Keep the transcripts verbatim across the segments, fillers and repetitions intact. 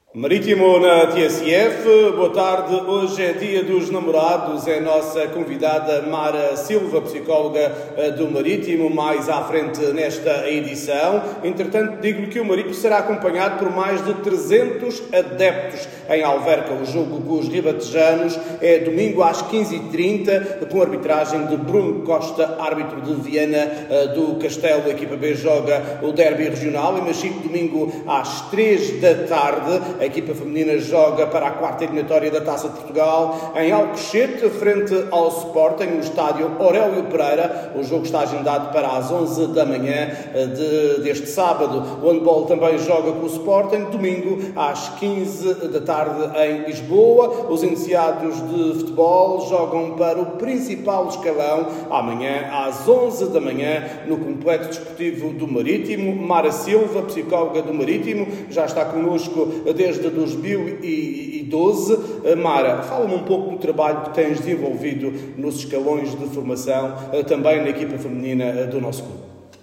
Marítimo na T S F, boa tarde. Hoje é dia dos namorados, é a nossa convidada Mara Silva, psicóloga do Marítimo, mais à frente nesta edição. Entretanto, digo-lhe que o Marítimo será acompanhado por mais de trezentos adeptos em Alverca. O jogo com os ribatejanos é domingo às quinze e trinta, com a arbitragem de Bruno Costa, árbitro de Viana do Castelo. A equipa B joga o derby regional em Machico, domingo às três da tarde. A equipa feminina joga para a quarta eliminatória da Taça de Portugal em Alcochete, frente ao Sporting, no estádio Aurélio Pereira. O jogo está agendado para as onze da manhã de, deste sábado. O handball também joga com o Sporting, domingo às quinze da tarde em Lisboa. Os iniciados de futebol jogam para o principal escalão amanhã às onze da manhã no Complexo Desportivo do Marítimo. Mara Silva, psicóloga do Marítimo, já está connosco desde desde dois mil e doze. Mara, fala-me um pouco do trabalho que tens desenvolvido nos escalões de formação, também na equipa feminina do nosso clube.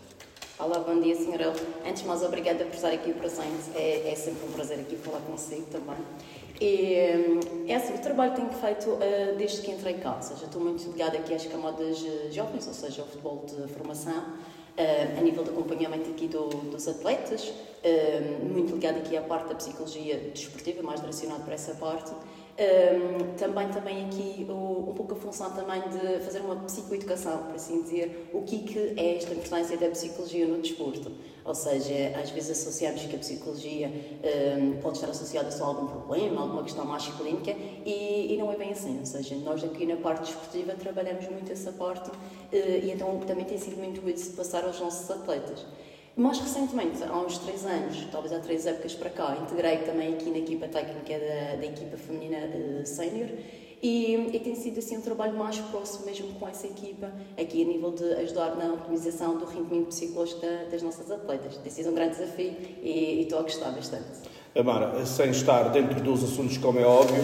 Olá, bom dia, senhora. Antes de mais, obrigada por estar aqui presente. É, é sempre um prazer aqui falar consigo também. E, é assim, o trabalho que tenho feito uh, desde que entrei cá, ou seja, estou muito ligada aqui às camadas jovens, ou seja, ao futebol de formação. Uh, a nível de acompanhamento aqui do, dos atletas, uh, muito ligado aqui à parte da psicologia desportiva, mais direcionado para essa parte. Uh, também, também aqui o, um pouco a função também de fazer uma psicoeducação, por assim dizer, o que, que é esta importância da psicologia no desporto. Ou seja, às vezes associamos que a psicologia uh, pode estar associada só a algum problema, alguma questão mais clínica, e, e não é bem assim. Ou seja, nós aqui na parte desportiva trabalhamos muito essa parte, uh, e então também tem sido muito isso de passar aos nossos atletas. Mais recentemente, há uns três anos, talvez há três épocas para cá, integrei também aqui na equipa técnica da, da equipa feminina uh, sénior, e, e tem sido assim um trabalho mais próximo mesmo com essa equipa, aqui a nível de ajudar na otimização do rendimento psicológico da, das nossas atletas. Tem sido um grande desafio e, e estou a gostar bastante. Mara, sem estar dentro dos assuntos, como é óbvio,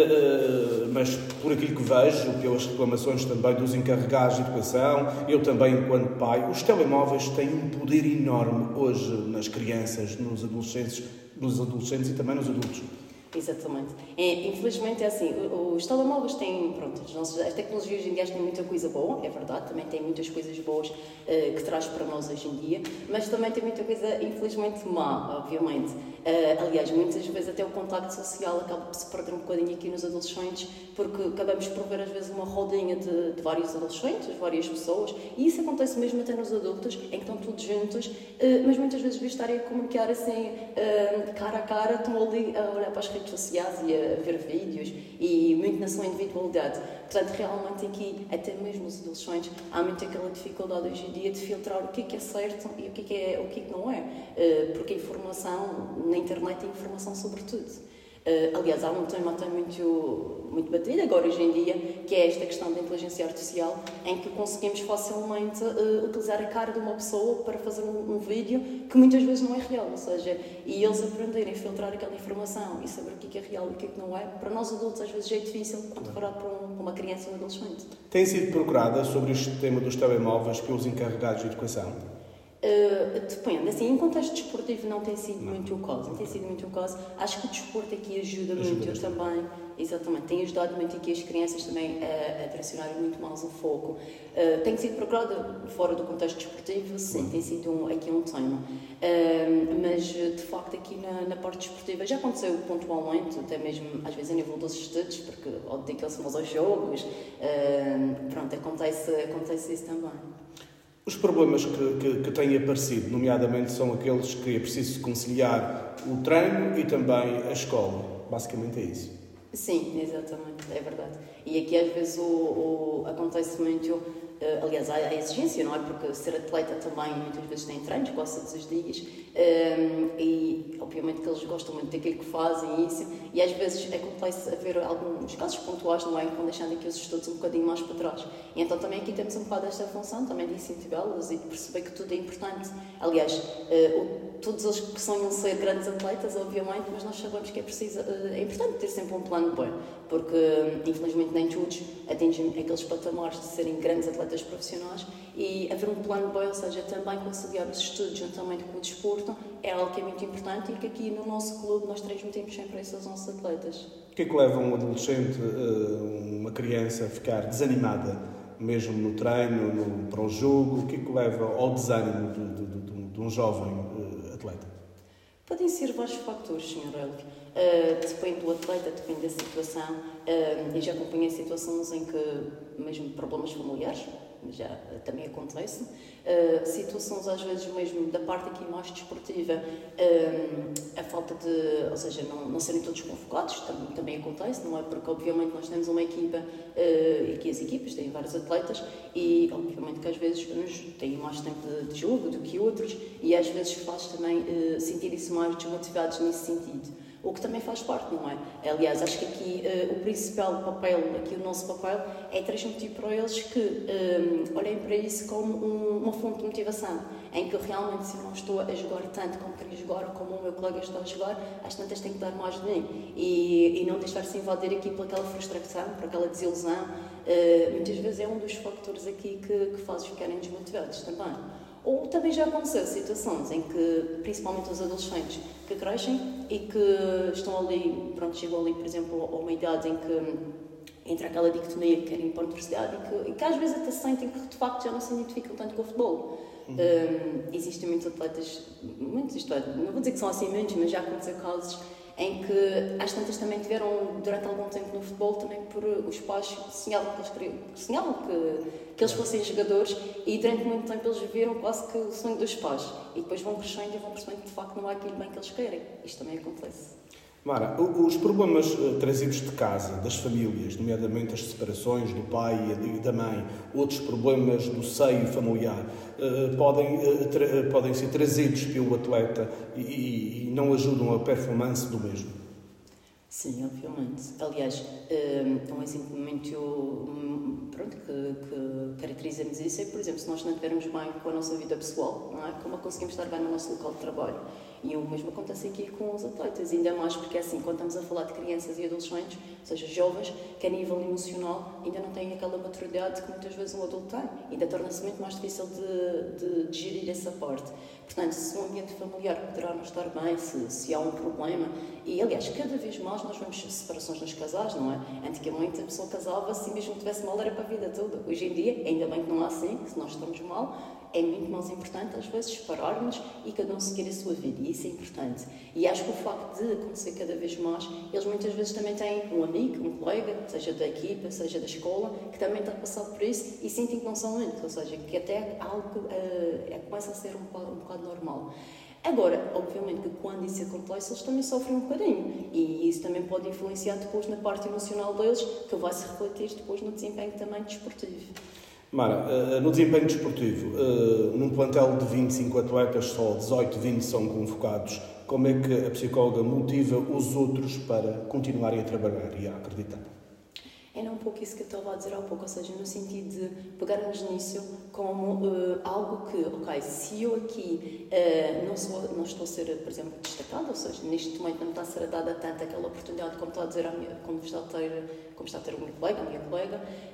mas por aquilo que vejo, pelas reclamações também dos encarregados de educação, eu também enquanto pai, os telemóveis têm um poder enorme hoje nas crianças, nos adolescentes, nos adolescentes e também nos adultos. Exatamente. É, infelizmente é assim, os telemóveis têm, pronto, as, nossas, as tecnologias hoje em dia têm muita coisa boa, é verdade, também tem muitas coisas boas uh, que traz para nós hoje em dia, mas também tem muita coisa, infelizmente, má, obviamente. Uh, aliás, muitas vezes até o contacto social acaba por se perder um bocadinho aqui nos adolescentes, porque acabamos por ver às vezes uma rodinha de, de vários adolescentes, várias pessoas, e isso acontece mesmo até nos adultos, em que estão todos juntos, uh, mas muitas vezes vês estarem a comunicar assim, uh, cara a cara, estão ali a olhar para as redes sociais e a ver vídeos, e muito na sua individualidade. Portanto, realmente aqui, até mesmo os adolescentes, há muito aquela dificuldade hoje em dia de filtrar o que é que é certo e o que é que, é, o que, é que não é, uh, porque a informação na internet é informação sobre tudo. Uh, aliás, há um tema até muito, muito batido agora hoje em dia, que é esta questão da inteligência artificial, em que conseguimos facilmente uh, utilizar a cara de uma pessoa para fazer um, um vídeo que muitas vezes não é real, ou seja, e eles aprenderem a filtrar aquela informação e saber o que é real e o que é que não é, para nós adultos às vezes é difícil, quanto fará para, um, para uma criança ou um adolescente. Tem sido procurada sobre este tema dos telemóveis pelos encarregados de educação? Uh, depende, assim, em contexto desportivo não tem sido não. muito o caso, não tem sido muito o caso. Acho que o desporto aqui ajuda, ajuda muito, eu também, exatamente, tem ajudado muito aqui as crianças também a, a direcionarem muito mais o foco. Uh, tem sido procurada fora do contexto desportivo, sim, uhum. tem sido um, aqui um tema. Uh, mas, de facto, aqui na, na parte desportiva já aconteceu pontualmente, até mesmo às vezes a nível dos estudos, porque ao dedicar-se mais aos jogos, uh, pronto, acontece, acontece isso também. Os problemas que, que, que têm aparecido, nomeadamente, são aqueles que é preciso conciliar o treino e também a escola. Basicamente é isso. Sim, exatamente, é verdade. E aqui às vezes o, o, acontece muito, uh, aliás, há a exigência, não é? Porque ser atleta também muitas vezes tem treinos, quase todos os dias, um, e obviamente que eles gostam muito daquilo que fazem isso, e às vezes acontece haver alguns casos pontuais, não é? Que vão deixando aqui os estudos um bocadinho mais para trás. E então também aqui temos um bocado esta função também de incentivá-los e de perceber que tudo é importante. Aliás, uh, o todos eles que sonham ser grandes atletas, obviamente, mas nós sabemos que é preciso, é importante ter sempre um plano B, porque infelizmente nem todos atingem aqueles patamares de serem grandes atletas profissionais e haver um plano B, ou seja, também conciliar os estudos juntamente com o desporto, é algo que é muito importante e que aqui no nosso clube nós transmitimos sempre a esses nossos atletas. O que é que leva um adolescente, uma criança, a ficar desanimada, mesmo no treino, no, para o jogo? O que é que leva ao desânimo de, de, de, de um jovem atleta? Podem ser vários fatores, senhor Elvio. Uh, depende do atleta, depende da situação. Uh, eu já acompanhei situações em que, mesmo problemas familiares, já uh, também acontece. Uh, situações, às vezes, mesmo da parte aqui mais desportiva, uh, a falta de, ou seja, não, não serem todos convocados, também, também acontece, não é? Porque, obviamente, nós temos uma equipa, uh, e aqui as equipas têm vários atletas, e, obviamente, que às vezes uns têm mais tempo de, de jogo do que outros, e às vezes faz também uh, sentir-se mais desmotivados nesse sentido. O que também faz parte, não é? Aliás, acho que aqui uh, o principal papel, aqui o nosso papel, é transmitir para eles que um, olhem para isso como um, uma fonte de motivação, em que realmente, se eu não estou a jogar tanto como queria jogar ou como o meu colega está a jogar, às tantas tenho que dar mais de mim e, e não deixar-se invadir aqui por aquela frustração, por aquela desilusão. Uh, muitas vezes é um dos fatores aqui que, que faz ficarem desmotivados também. Ou também já aconteceu situações em que, principalmente os adolescentes, que crescem e que estão ali, pronto, chegam ali, por exemplo, a uma idade em que entra aquela dicotomia que querem ir para a universidade e que, e que às vezes até sentem que de facto já não se identificam tanto com o futebol. Uhum. Um, existem muitos atletas, muitos, isto é, não vou dizer que são assim muitos, mas já aconteceu casos em que às tantas também tiveram durante algum tempo no futebol também por os pais sonhavam que eles queriam, sonhavam que, que eles fossem jogadores e durante muito tempo eles viram quase que o sonho dos pais e depois vão crescendo e vão percebendo que de facto não é aquilo bem que eles querem. Isto também acontece. Mara, os problemas trazidos de casa, das famílias, nomeadamente as separações do pai e da mãe, outros problemas do seio familiar, podem, podem ser trazidos pelo atleta e, e não ajudam a performance do mesmo? Sim, obviamente. Aliás, um exemplo muito pronto, que, que caracteriza-nos isso é, por exemplo, se nós não estivermos bem com a nossa vida pessoal, não é? Como conseguimos estar bem no nosso local de trabalho? E o mesmo acontece aqui com os atletas, ainda mais porque assim, quando estamos a falar de crianças e adolescentes, ou seja, jovens, que a nível emocional ainda não têm aquela maturidade que muitas vezes um adulto tem, ainda torna-se muito mais difícil de, de, de gerir essa parte. Portanto, se o ambiente familiar poderá não estar bem, se, se há um problema, e aliás, cada vez mais nós vemos separações nos casais, não é? Antigamente a pessoa casava-se e mesmo que tivesse mal era para a vida toda. Hoje em dia, ainda bem que não há assim, se nós estamos mal, é muito mais importante às vezes separar-nos e cada um seguir a sua vida, e isso é importante. E acho que o facto de acontecer cada vez mais, eles muitas vezes também têm um amigo, um colega, seja da equipa, seja da escola, que também está a passar por isso e sentem que não são únicos, ou seja, que até algo uh, é, começa a ser um bocado, um bocado normal. Agora, obviamente que quando isso acontece, eles também sofrem um bocadinho e isso também pode influenciar depois na parte emocional deles, que vai se refletir depois no desempenho também desportivo. Mara, no desempenho desportivo, num plantel de vinte e cinco atletas, só dezoito, vinte são convocados. Como é que a psicóloga motiva os outros para continuarem a trabalhar e a acreditar? Era um pouco isso que eu estava a dizer há pouco, ou seja, no sentido de pegarmos nisso como uh, algo que, ok, se eu aqui uh, não, sou, não estou a ser, por exemplo, destacada, ou seja, neste momento não me está a ser dada tanto aquela oportunidade como está a dizer a minha, como está a ter, como está a ter o meu colega, a minha colega,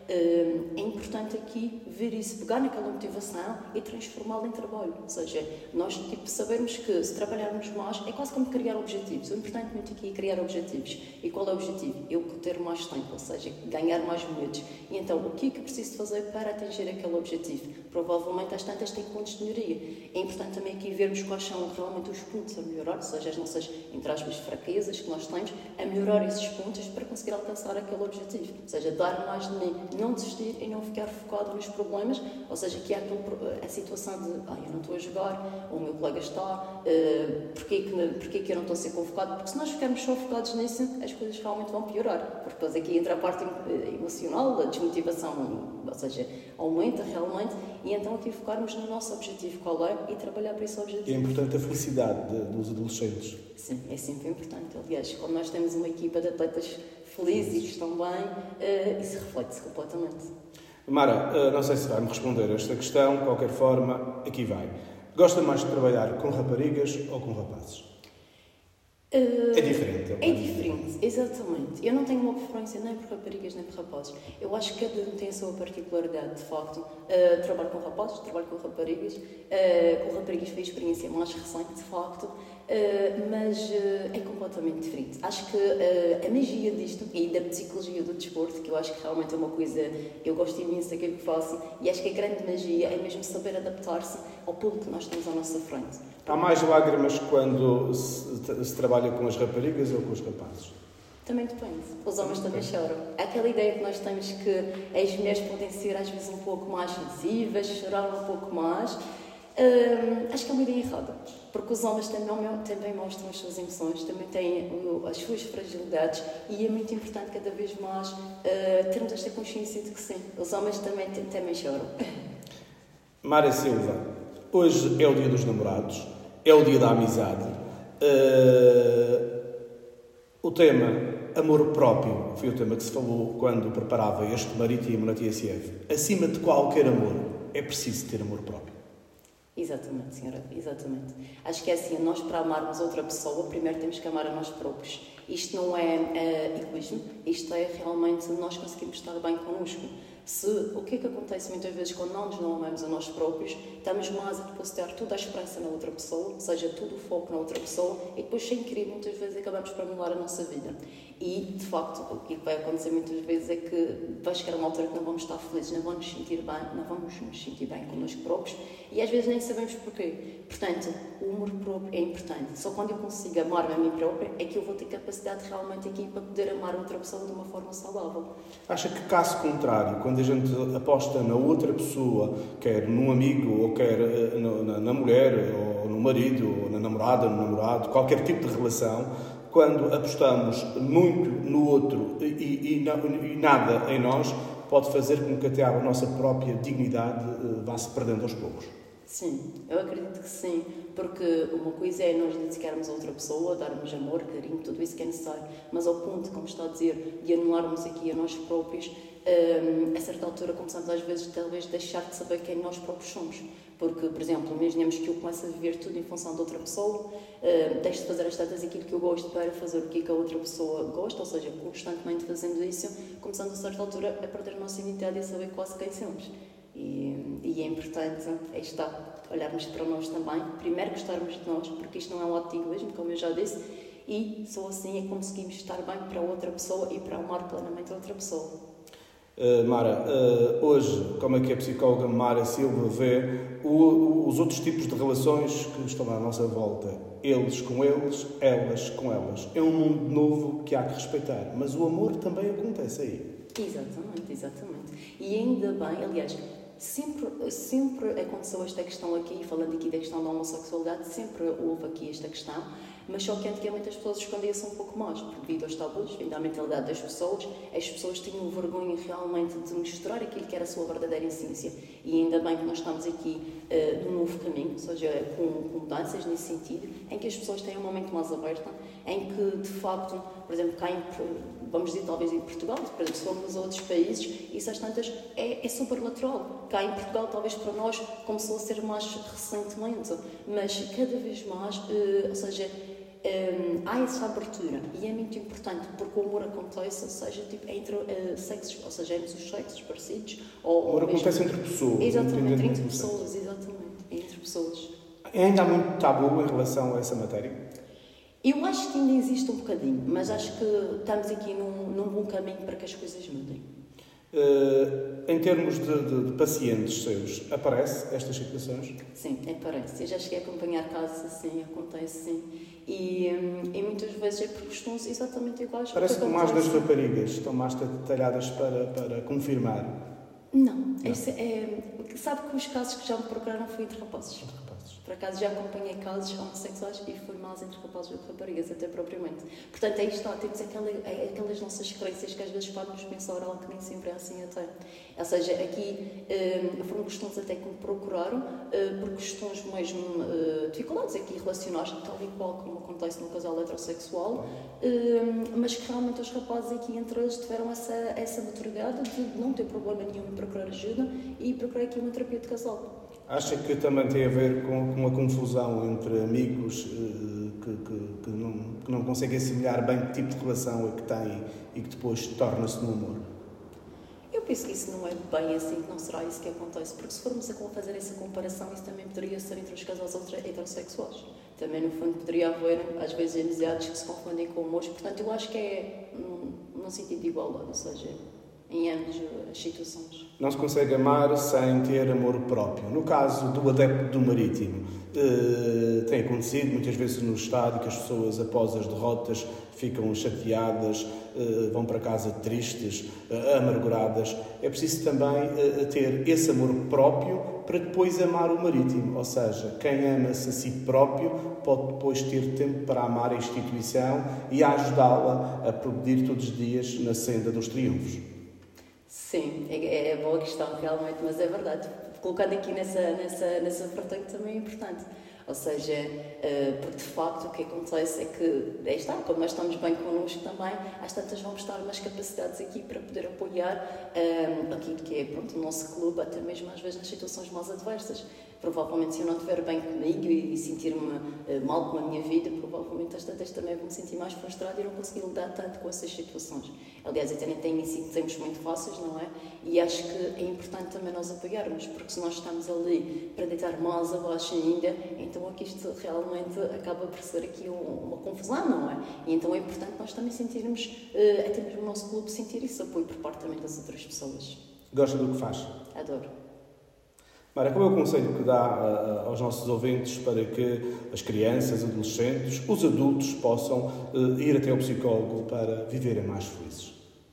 uh, é importante aqui ver isso, pegar naquela motivação e transformá-la em trabalho, ou seja, nós tipo, sabermos que se trabalharmos mais é quase como criar objetivos. O importante muito aqui é criar objetivos. E qual é o objetivo? Eu ter mais tempo, ou seja, ganhar mais minutos. E então, o que é que eu preciso fazer para atingir aquele objetivo? Provavelmente, às tantas, tem pontos de melhoria. É importante também aqui vermos quais são realmente os pontos a melhorar, ou seja, as nossas, entre aspas, fraquezas que nós temos, a melhorar esses pontos para conseguir alcançar aquele objetivo. Ou seja, dar mais de mim, não desistir e não ficar focado nos problemas, ou seja, que há a situação de, ah, eu não estou a jogar, ou o meu colega está, uh, porquê, que, porquê que eu não estou a ser convocado? Porque se nós ficarmos só focados nisso, as coisas realmente vão piorar. Porque depois aqui entra a parte emocional, a desmotivação, ou seja, aumenta realmente, e então aqui focarmos no nosso objetivo, qual é, e trabalhar para esse objetivo. É importante a felicidade de, dos adolescentes. Sim, é sempre importante. Aliás, quando nós temos uma equipa de atletas felizes e que estão bem, uh, isso reflete-se completamente. Mara, uh, não sei se vai-me responder a esta questão, de qualquer forma, aqui vai. Gosta mais de trabalhar com raparigas ou com rapazes? Uh, é diferente. É diferente, exatamente. Eu não tenho uma preferência nem por raparigas nem por rapazes. Eu acho que cada um tem a sua particularidade, de facto. Uh, trabalho com rapazes, trabalho com raparigas. Uh, com raparigas foi a experiência mais recente, de facto. Uh, mas uh, é completamente diferente. Acho que uh, a magia disto e da psicologia do desporto, que eu acho que realmente é uma coisa, eu gosto imenso daquilo que faço, e acho que a grande magia é mesmo saber adaptar-se ao público que nós temos à nossa frente. Há mais lágrimas quando se, se trabalha com as raparigas ou com os rapazes? Também depende. Os homens também choram. Aquela ideia que nós temos que as mulheres podem ser às vezes um pouco mais sensíveis, chorar um pouco mais, hum, acho que é uma ideia errada. Porque os homens também, também mostram as suas emoções, também têm as suas fragilidades, e é muito importante cada vez mais uh, termos esta consciência de que sim, os homens também, também choram. Mara Silva, hoje é o dia dos namorados, é o dia da amizade. Uh, o tema amor próprio foi o tema que se falou quando preparava este Marítimo na T S F. Acima de qualquer amor, é preciso ter amor próprio. Exatamente, senhora, exatamente. Acho que é assim, nós para amarmos outra pessoa, primeiro temos que amar a nós próprios. Isto não é uh, egoísmo, isto é realmente nós conseguimos estar bem connosco. Se, o que é que acontece muitas vezes quando não nos não amamos a nós próprios, estamos mais a depositar toda a esperança na outra pessoa, ou seja, todo o foco na outra pessoa, e depois, sem querer, muitas vezes acabamos por anular a nossa vida. E, de facto, o que vai acontecer muitas vezes é que vai chegar uma altura que não vamos estar felizes, não vamos nos sentir bem, não vamos nos sentir bem connosco próprios, e às vezes nem sabemos porquê. Portanto, o amor próprio é importante. Só quando eu consigo amar-me a mim própria é que eu vou ter capacidade realmente aqui para poder amar outra pessoa de uma forma saudável. Acha que, caso contrário, quando a gente aposta na outra pessoa, quer num amigo, ou quer na, na mulher, ou no marido, ou na namorada, no namorado, qualquer tipo de relação, quando apostamos muito no outro e, e, e, e nada em nós, pode fazer com que até a nossa própria dignidade vá se perdendo aos poucos? Sim, eu acredito que sim, porque uma coisa é nós dedicarmos a outra pessoa, darmos amor, carinho, tudo isso que é necessário, mas ao ponto, como está a dizer, de anularmos aqui a nós próprios, um, a certa altura começamos às vezes talvez deixar de saber quem nós próprios somos. Porque, por exemplo, imaginemos que eu começo a viver tudo em função de outra pessoa, uh, deixo de fazer as tantas aquilo que eu gosto para fazer o que a outra pessoa gosta, ou seja, constantemente fazendo isso, começamos a certa altura a perder a nossa identidade e a saber quase quem somos. E, e é importante, aí está, olharmos para nós também, primeiro gostarmos de nós, porque isto não é um ato de egoísmo, como eu já disse, e só assim é que conseguimos estar bem para outra pessoa e para amar plenamente a outra pessoa. Uh, Mara, uh, hoje, como é que a psicóloga Mara Silva vê o, o, os outros tipos de relações que estão à nossa volta? Eles com eles, elas com elas. É um mundo novo que há que respeitar, mas o amor também acontece aí. Exatamente, exatamente. E ainda bem, aliás, sempre, sempre aconteceu esta questão aqui, falando aqui da questão da homossexualidade, sempre houve aqui esta questão, mas só que antigamente as pessoas escondiam-se um pouco mais, devido aos tabus, devido à mentalidade das pessoas, as pessoas tinham vergonha realmente de mostrar aquilo que era a sua verdadeira essência. E ainda bem que nós estamos aqui uh, num novo caminho, ou seja, com, com mudanças nesse sentido, em que as pessoas têm uma mente mais aberta, em que, de facto, por exemplo, cá em, vamos dizer, talvez em Portugal, por exemplo, se formos a outros países, isso às tantas é, é super natural. Cá em Portugal, talvez para nós, começou a ser mais recentemente, mas cada vez mais, uh, ou seja, Um, há essa abertura e é muito importante porque o amor acontece, seja tipo, entre uh, sexos, ou seja, entre os sexos parecidos. Ou, o amor acontece entre pessoas. Exatamente, entre, entre pessoas, exatamente, entre pessoas. Ainda há muito tabu em relação a essa matéria? Eu acho que ainda existe um bocadinho, mas acho que estamos aqui num, num bom caminho para que as coisas mudem. Uh, em termos de, de, de pacientes seus, aparece estas situações? Sim, aparece. Eu já cheguei a acompanhar casos assim, acontece sim. E, e muitas vezes é por questões exatamente iguais. Parece que mais das raparigas estão mais detalhadas para, para confirmar. Não, não. Esse é, sabe que os casos que já me procuraram foi entre rapazes. Entre rapazes. Por acaso já acompanhei casos homossexuais e foi mais entre rapazes do que raparigas, até propriamente. Portanto, aí está, temos aquela, aquelas nossas crenças que às vezes fazem-nos pensar algo que nem sempre é assim até. Ou seja, aqui um, foram questões até que me procuraram, uh, por questões mesmo uh, dificuldades aqui relacionadas, tal e qual como acontece no casal heterossexual, uh, mas que realmente os rapazes aqui entre eles tiveram essa, essa maturidade de não ter problema nenhum em procurar ajuda e procurar aqui uma terapia de casal. Acha que também tem a ver com, com a confusão entre amigos eh, que, que, que, não, que não conseguem assimilar bem que tipo de relação é que têm e que depois torna-se no amor? Eu penso que isso não é bem assim, que não será isso que acontece, porque se formos a fazer essa comparação, isso também poderia ser entre os casais heterossexuais. Também, no fundo, poderia haver, às vezes, amizades que se confundem com amores. Portanto, eu acho que é num, num sentido de igualdade, ou seja, em ambas as situações. Não se consegue amar sem ter amor próprio. No caso do adepto do Marítimo, eh, tem acontecido muitas vezes no estádio que as pessoas, após as derrotas, ficam chateadas, eh, vão para casa tristes, eh, amarguradas. É preciso também eh, ter esse amor próprio para depois amar o Marítimo. Ou seja, quem ama-se a si próprio pode depois ter tempo para amar a instituição e a ajudá-la a progredir todos os dias na senda dos triunfos. Sim, é, é boa questão realmente, mas é verdade. Colocando aqui nessa, nessa, nessa vertente também é importante. Ou seja, porque de facto o que acontece é que, aí está, como nós estamos bem connosco também, às tantas vamos estar umas capacidades aqui para poder apoiar um, aquilo que é, pronto, o nosso clube, até mesmo às vezes nas situações mais adversas. Provavelmente, se eu não estiver bem comigo e sentir-me mal com a minha vida, provavelmente às tantas também vou me sentir mais frustrada e não conseguir lidar tanto com essas situações. Aliás, até nem tem sido tempos muito fáceis, não é? E acho que é importante também nós apoiarmos, porque se nós estamos ali para deitar mais abaixo ainda, então aqui isto realmente acaba por ser aqui uma confusão, não é? E então é importante nós também sentirmos, até mesmo o nosso clube, sentir esse apoio por parte também das outras pessoas. Gosta do que faz? Adoro. Mara, qual é o conselho que dá uh, aos nossos ouvintes para que as crianças, adolescentes, os adultos possam uh, ir até ao psicólogo para viverem mais felizes?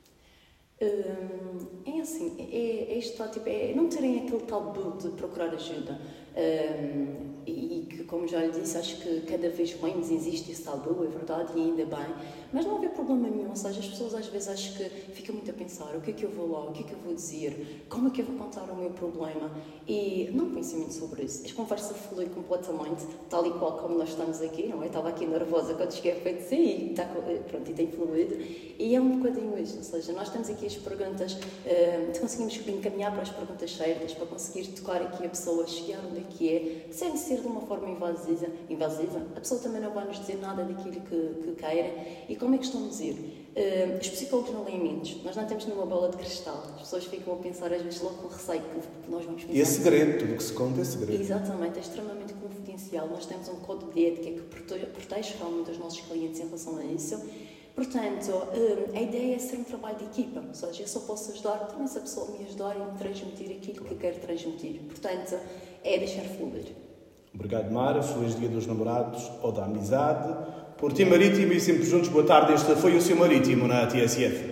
Hum, é assim, é, é, isto, tipo, é não terem aquele tabu de procurar ajuda. Um, e que, como já lhe disse, acho que cada vez menos existe esse tabu, é verdade, e ainda bem, mas não haver problema nenhum. Ou seja, as pessoas às vezes acho que ficam muito a pensar: o que é que eu vou lá, o que é que eu vou dizer, como é que eu vou contar o meu problema, e não pensem muito sobre isso. A conversa flui completamente, tal e qual como nós estamos aqui, não é? Eu estava aqui nervosa quando cheguei a feito sim, e, está, pronto, e tem fluído, e é um bocadinho isso. Ou seja, nós temos aqui as perguntas, uh, conseguimos encaminhar para as perguntas certas, para conseguir tocar aqui a pessoa, chegar onde é que é, sem ser de uma forma invasiva, invasiva. A pessoa também não vai nos dizer nada daquilo que, que queira. E como é que estão a dizer? Uh, os psicólogos não leem mentes. Nós não temos nenhuma bola de cristal. As pessoas ficam a pensar, às vezes, logo com receio que nós vamos pensar. E é segredo, tudo o que se conta é segredo. Exatamente, é extremamente confidencial. Nós temos um código de ética que protege, protege realmente os nossos clientes em relação a isso. Portanto, a ideia é ser um trabalho de equipa, ou seja, eu só posso ajudar também se a pessoa me ajudar e me transmitir aquilo que quer transmitir. Portanto, é deixar fluir. Obrigado, Mara. Feliz Dia dos Namorados ou da Amizade. Por Ti Marítimo e sempre juntos, boa tarde. Este foi o Seu Marítimo na T S F.